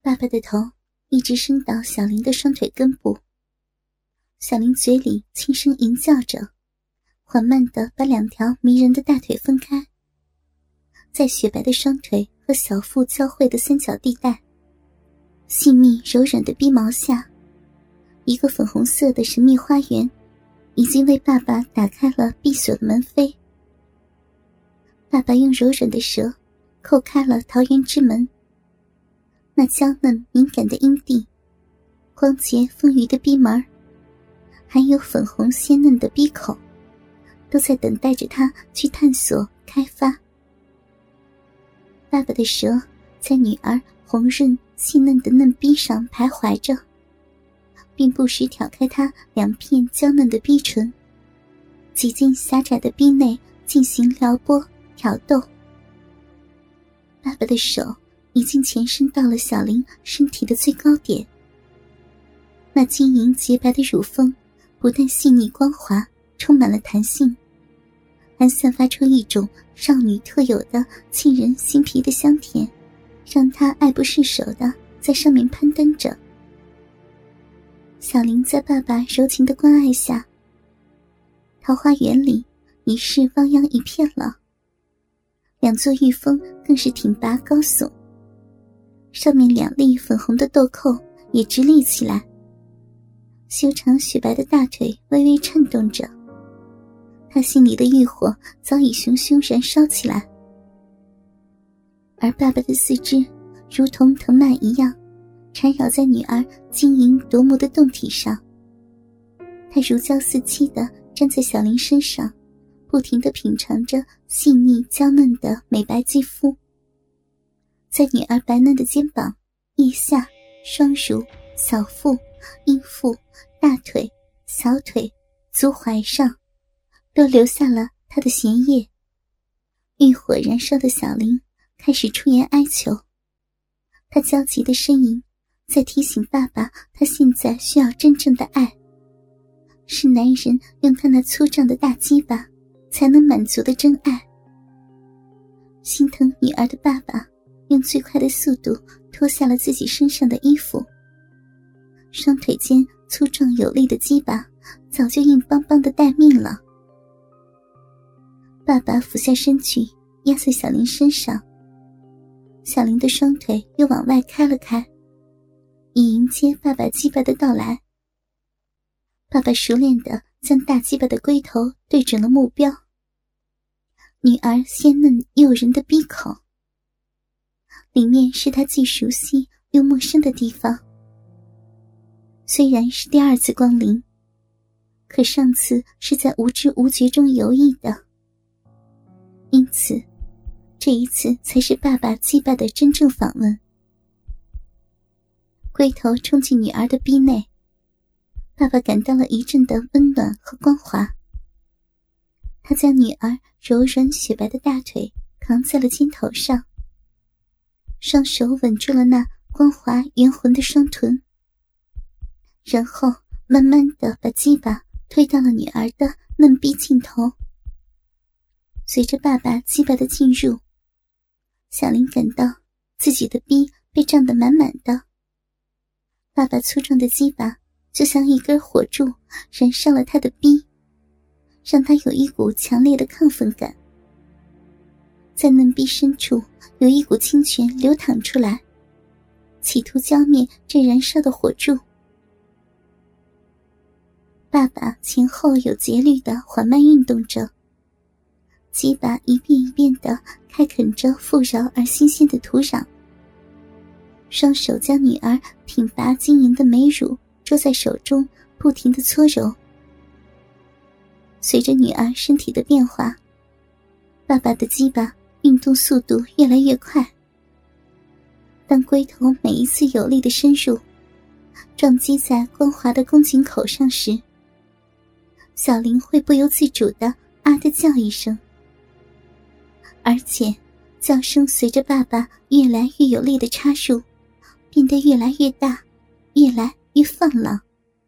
爸爸的头一直伸到小玲的双腿根部，小玲嘴里轻声吟叫着，缓慢地把两条迷人的大腿分开，在雪白的双腿和小腹交汇的三角地带，细密柔软的逼毛下，一个粉红色的神秘花园已经为爸爸打开了闭锁的门扉。爸爸用柔软的舌扣开了桃园之门，那娇嫩敏感的阴蒂，光洁丰腴的逼门，还有粉红鲜嫩的逼口，都在等待着他去探索开发。爸爸的舌在女儿红润细嫩的嫩逼上徘徊着，并不时挑开她两片娇嫩的逼唇，挤进狭窄的逼内进行撩拨挑逗。爸爸的手已经前伸到了小玲身体的最高点，那晶莹洁白的乳峰不但细腻光滑，充满了弹性，还散发出一种少女特有的沁人心脾的香甜，让她爱不释手的在上面攀登着。小玲在爸爸柔情的关爱下，桃花源里已是汪洋一片了，两座玉峰更是挺拔高耸，上面两粒粉红的豆蔻也直立起来，修长雪白的大腿微微颤动着，他心里的欲火早已熊熊燃烧起来。而爸爸的四肢如同藤蔓一样缠绕在女儿晶莹夺目的胴体上，他如胶似漆地站在小玲身上，不停地品尝着细腻娇嫩的美白肌肤，在女儿白嫩的肩膀、腋下、双乳、小腹、阴腹、大腿、小腿、足踝上都留下了他的咸液。欲火燃烧的小玲开始出言哀求，她焦急的呻吟在提醒爸爸，他现在需要真正的爱，是男人用他那粗壮的大鸡巴才能满足的真爱。心疼女儿的爸爸用最快的速度脱下了自己身上的衣服，双腿间粗壮有力的鸡巴早就硬邦邦的待命了。爸爸俯下身去压在小玲身上，小玲的双腿又往外开了开，以迎接爸爸鸡巴的到来。爸爸熟练地将大鸡巴的龟头对准了目标，女儿鲜嫩诱人的逼口，里面是他既熟悉又陌生的地方。虽然是第二次光临，可上次是在无知无觉中游弋的，因此这一次才是爸爸鸡巴的真正访问。龟头冲进女儿的逼内，爸爸感到了一阵的温暖和光滑。他将女儿柔软雪白的大腿扛在了肩头上，双手稳住了那光滑圆浑的双臀，然后慢慢地把鸡巴推到了女儿的嫩逼尽头。随着爸爸鸡巴的进入，小玲感到自己的逼被胀得满满的，爸爸粗壮的鸡巴就像一根火柱燃烧了他的逼，让他有一股强烈的亢奋感。在嫩逼深处有一股清泉流淌出来，企图浇灭这燃烧的火柱。爸爸前后有节律地缓慢运动着，鸡巴一遍一遍地开垦着富饶而新鲜的土壤，双手将女儿挺拔晶莹的美乳捉在手中，不停地搓揉。随着女儿身体的变化，爸爸的鸡巴运动速度越来越快。当龟头每一次有力的深入，撞击在光滑的宫颈口上时，小玲会不由自主地啊地叫一声，而且叫声随着爸爸越来越有力的插入，变得越来越大，越来越放浪。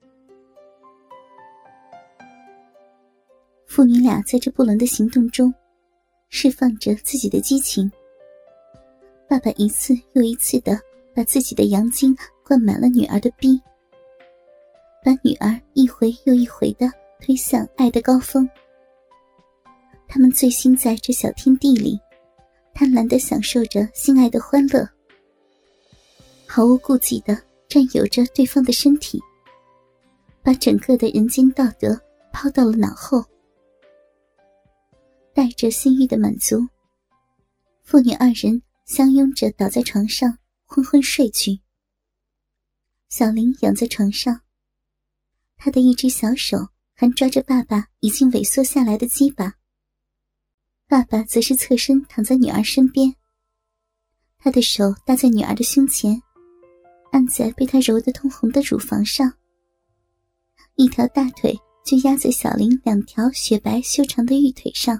父女俩在这不伦的行动中释放着自己的激情，爸爸一次又一次地把自己的阳精灌满了女儿的逼，把女儿一回又一回地推向爱的高峰。他们醉心在这小天地里，贪婪地享受着性爱的欢乐，毫无顾忌地占有着对方的身体，把整个的人间道德抛到了脑后。带着性欲的满足，父女二人相拥着倒在床上昏昏睡去。小林仰在床上，他的一只小手还抓着爸爸已经萎缩下来的鸡巴，爸爸则是侧身躺在女儿身边，他的手搭在女儿的胸前，按在被他揉得通红的乳房上，一条大腿就压在小林两条雪白修长的玉腿上。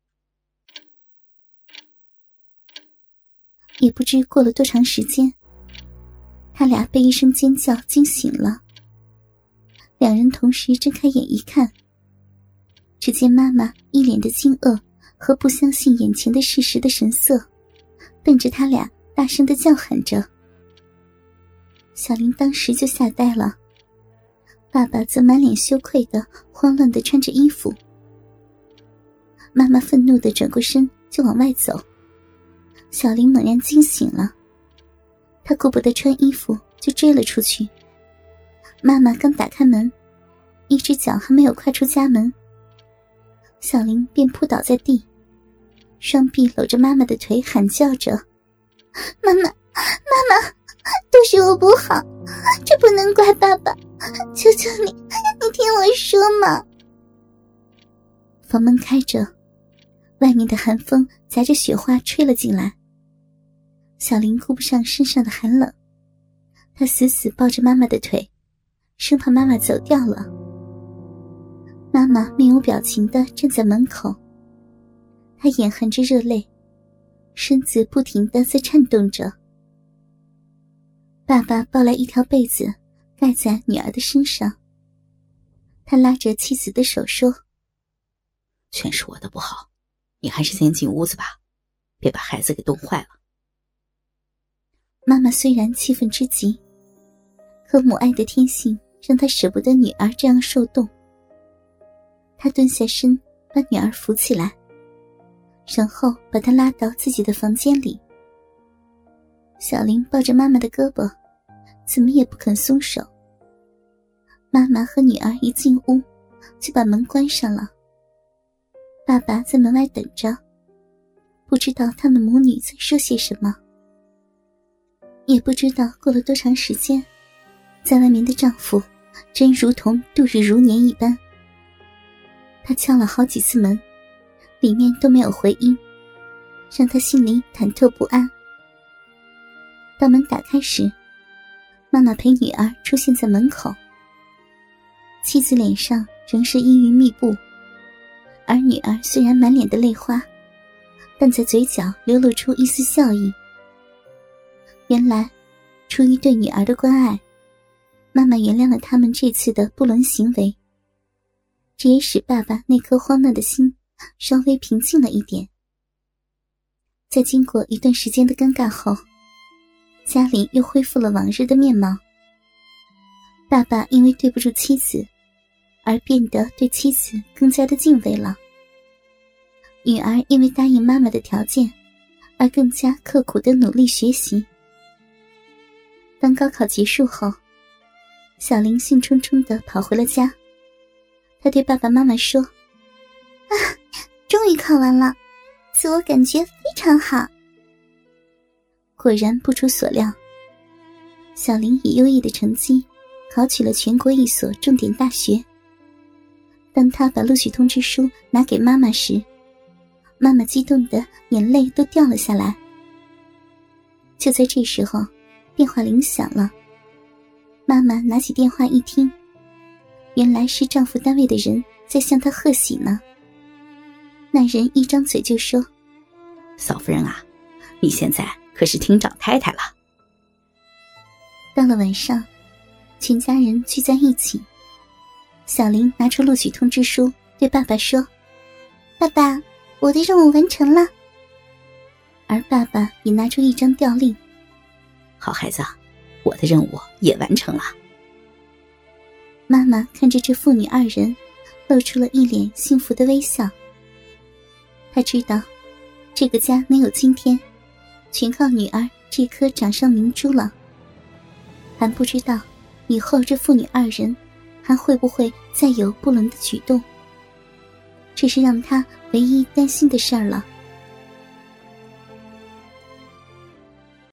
也不知过了多长时间，他俩被一声尖叫惊醒了。两人同时睁开眼一看，只见妈妈一脸的惊愕和不相信眼前的事实的神色，瞪着他俩大声地叫喊着。小林当时就吓呆了，爸爸则满脸羞愧地慌乱地穿着衣服。妈妈愤怒地转过身就往外走，小林猛然惊醒了，他顾不得穿衣服就追了出去。妈妈刚打开门，一只脚还没有跨出家门，小林便扑倒在地，双臂搂着妈妈的腿喊叫着：妈妈，妈妈，都是我不好，这不能怪爸爸，求求你，你听我说嘛。房门开着，外面的寒风夹着雪花吹了进来。小林顾不上身上的寒冷，他死死抱着妈妈的腿，生怕妈妈走掉了。妈妈面无表情地站在门口，她眼含着热泪，身子不停地在颤动着。爸爸抱来一条被子盖在女儿的身上，他拉着妻子的手说： 全是我的不好，你还是先进屋子吧，别把孩子给冻坏了。 妈妈虽然气愤之极，可母爱的天性让她舍不得女儿这样受冻。她蹲下身把女儿扶起来，然后把她拉到自己的房间里。小林抱着妈妈的胳膊，怎么也不肯松手。妈妈和女儿一进屋就把门关上了。爸爸在门外等着，不知道他们母女在说些什么，也不知道过了多长时间，在外面的丈夫真如同度日如年一般。他敲了好几次门，里面都没有回音，让他心里忐忑不安。当门打开时，妈妈陪女儿出现在门口，妻子脸上仍是阴云密布，而女儿虽然满脸的泪花，但在嘴角流露出一丝笑意。原来出于对女儿的关爱，妈妈原谅了他们这次的不伦行为，这也使爸爸那颗慌乱的心稍微平静了一点。在经过一段时间的尴尬后，家里又恢复了往日的面貌。爸爸因为对不住妻子而变得对妻子更加的敬畏了，女儿因为答应妈妈的条件而更加刻苦的努力学习。当高考结束后，小林兴冲冲地跑回了家，他对爸爸妈妈说：终于考完了，自我感觉非常好。果然不出所料，小林以优异的成绩考取了全国一所重点大学。当他把录取通知书拿给妈妈时，妈妈激动的眼泪都掉了下来。就在这时候，电话铃响了，妈妈拿起电话一听，原来是丈夫单位的人在向她贺喜呢。那人一张嘴就说： 嫂夫人啊，你现在可是厅长太太了。 到了晚上，全家人聚在一起，小林拿出录取通知书对爸爸说：爸爸，我的任务完成了。而爸爸也拿出一张调令， 好孩子，我的任务也完成了。 妈妈看着这父女二人，露出了一脸幸福的微笑。她知道，这个家能有今天，全靠女儿这颗掌上明珠了。还不知道，以后这父女二人还会不会再有不伦的举动。这是让她唯一担心的事儿了。